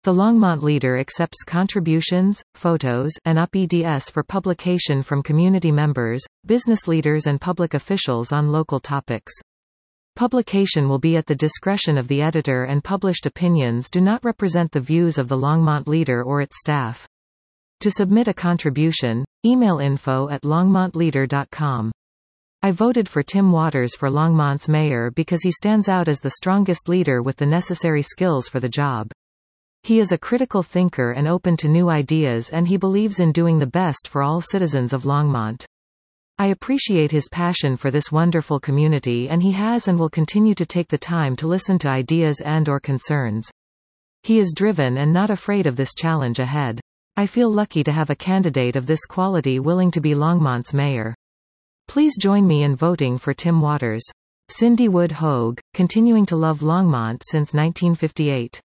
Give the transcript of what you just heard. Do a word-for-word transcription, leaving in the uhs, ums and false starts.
The Longmont Leader accepts contributions, photos, and U P E D S for publication from community members, business leaders and public officials on local topics. Publication will be at the discretion of the editor, and published opinions do not represent the views of the Longmont Leader or its staff. To submit a contribution, email info at longmont leader dot com. I voted for Tim Waters for Longmont's mayor because he stands out as the strongest leader with the necessary skills for the job. He is a critical thinker and open to new ideas, and he believes in doing the best for all citizens of Longmont. I appreciate his passion for this wonderful community, and he has and will continue to take the time to listen to ideas and or concerns. He is driven and not afraid of this challenge ahead. I feel lucky to have a candidate of this quality willing to be Longmont's mayor. Please join me in voting for Tim Waters. Cindy Wood Hogue, continuing to love Longmont since nineteen fifty-eight.